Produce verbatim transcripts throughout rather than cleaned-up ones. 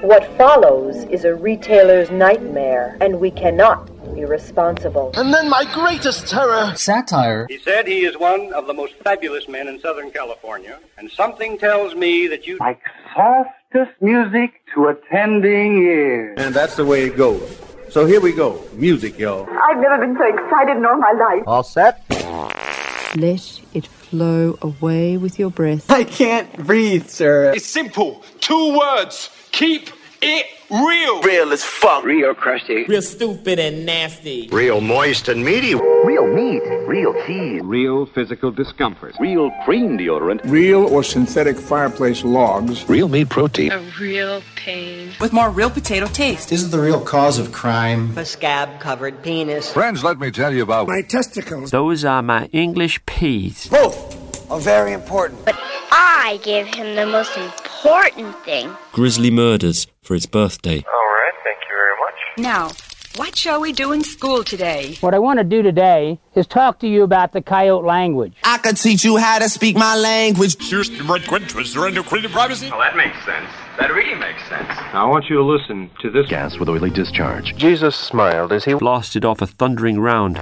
What follows is a retailer's nightmare, and we cannot be responsible. And then my greatest terror. Satire. He said he is one of the most fabulous men in Southern California, and something tells me that you... Like softest music to attending ears. And that's the way it goes. So here we go. Music, y'all. I've never been so excited in all my life. All set? Let it flow away with your breath. I can't breathe, sir. It's simple. Two words. Keep it real. Real as fuck. Real crusty. Real stupid and nasty. Real moist and meaty. Real meat. Real cheese. Real physical discomfort. Real cream deodorant. Real or synthetic fireplace logs. Real meat protein. A real pain. With more real potato taste. Is it the real cause of crime? A scab-covered penis. Friends, let me tell you about my testicles. Those are my English peas. Both are very important. But I gave him the most important thing. Grisly Murders for his birthday. All right, thank you very much. Now, what shall we do in school today? What I want to do today is talk to you about the coyote language. I could teach you how to speak my language. Houston Red Quint was surrender creative privacy. Oh, that makes sense. That really makes sense. Now I want you to listen to this gas with oily discharge. Jesus smiled as he blasted off a thundering round.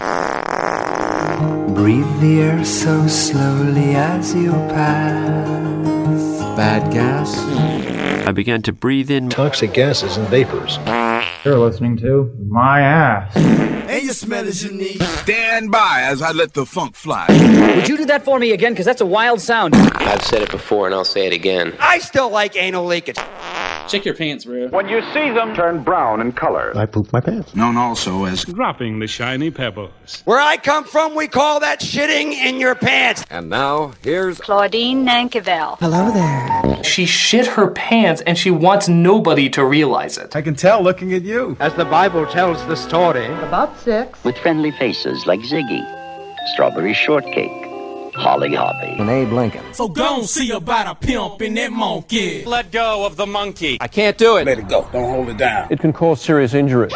Breathe the air so slowly as you pass. Bad gas. I began to breathe in toxic gases and vapors. You're listening to My Ass. And your smell is unique. Stand by as I let the funk fly. Would you do that for me again? Because that's a wild sound. I've said it before and I'll say it again. I still like anal leakage. Check your pants, bro. When you see them turn brown in color. I pooped my pants. Known also as dropping the shiny pebbles. Where I come from, we call that shitting in your pants. And now, here's Claudine Nankerville. Hello there. She shit her pants and she wants nobody to realize it. I can tell looking at you. As the Bible tells the story. About six. With friendly faces like Ziggy, Strawberry Shortcake, Holly Hoppy, and Abe Lincoln. So go and see about a pimp in that monkey. Let go of the monkey. I can't do it. Let it go. Don't hold it down. It can cause serious injury.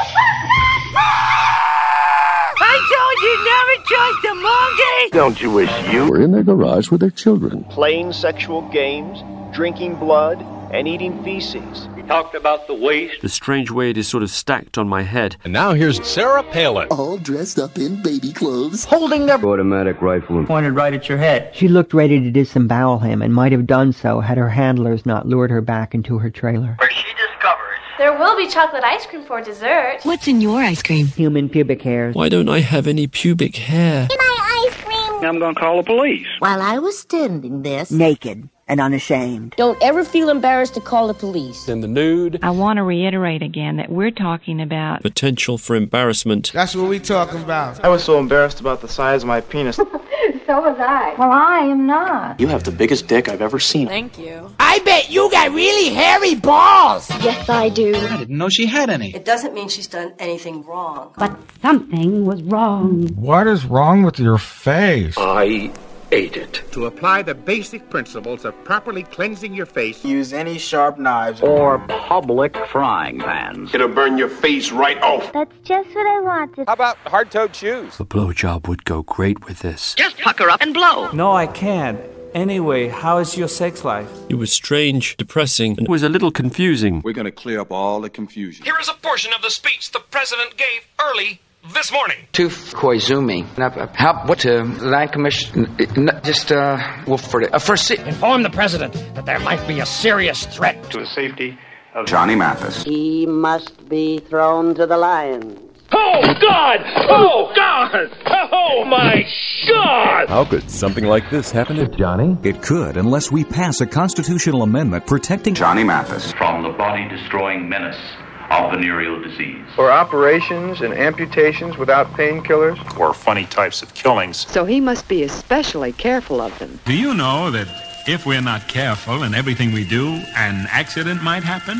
I told you never trust a monkey. Don't you wish you were in their garage with their children? Playing sexual games, drinking blood, and eating feces. We talked about the waste. The strange way it is sort of stacked on my head. And now here's Sarah Palin. All dressed up in baby clothes. Holding their automatic rifle pointed right at your head. She looked ready to disembowel him and might have done so had her handlers not lured her back into her trailer. Where she discovers there will be chocolate ice cream for dessert. What's in your ice cream? Human pubic hairs. Why don't I have any pubic hair? My ice cream. I'm going to call the police. While I was standing this Naked and unashamed. Don't ever feel embarrassed to call the police. In the nude. I want to reiterate again that we're talking about potential for embarrassment. That's what we talking about. I was so embarrassed about the size of my penis. So was I. Well, I am not. You have the biggest dick I've ever seen. Thank you. I bet you got really hairy balls. Yes, I do. I didn't know she had any. It doesn't mean she's done anything wrong. but something was wrong. What is wrong with your face? I ate it. To apply the basic principles of properly cleansing your face. Use any sharp knives or public frying pans. It'll burn your face right off. That's just what I wanted. How about hard-toed shoes? A blowjob would go great with this. Just pucker up and blow. No, I can't. Anyway, how is your sex life? It was strange, depressing, and was a little confusing. We're going to clear up all the confusion. Here is a portion of the speech the president gave early this morning. To Koizumi. Help, what, uh, land commission, just, uh, well, for the, uh, for, inform the president that there might be a serious threat to the safety of Johnny Mathis. He must be thrown to the lions. Oh, God! Oh, God! Oh, my God! How could something like this happen to Johnny? It could, unless we pass a constitutional amendment protecting Johnny Mathis from the body-destroying menace of venereal disease. For operations and amputations without painkillers. or funny types of killings. So he must be especially careful of them. Do you know that if we're not careful in everything we do, an accident might happen?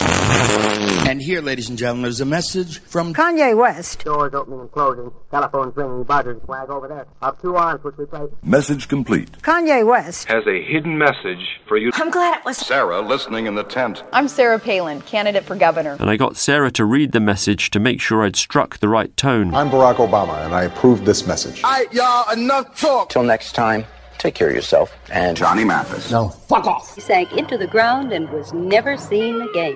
And here, ladies and gentlemen, is a message from Kanye West. Doors opening and closing, telephones ringing, buzzers, flag over there. Up two arms, which we play. Message complete. Kanye West Has a hidden message for you. I'm glad it was Sarah listening in the tent. I'm Sarah Palin, candidate for governor. And I got Sarah to read the message to make sure I'd struck the right tone. I'm Barack Obama, and I approve this message. All right, y'all, enough talk. Till next time, take care of yourself and Johnny Mathis. No. Fuck off. He sank into the ground and was never seen again.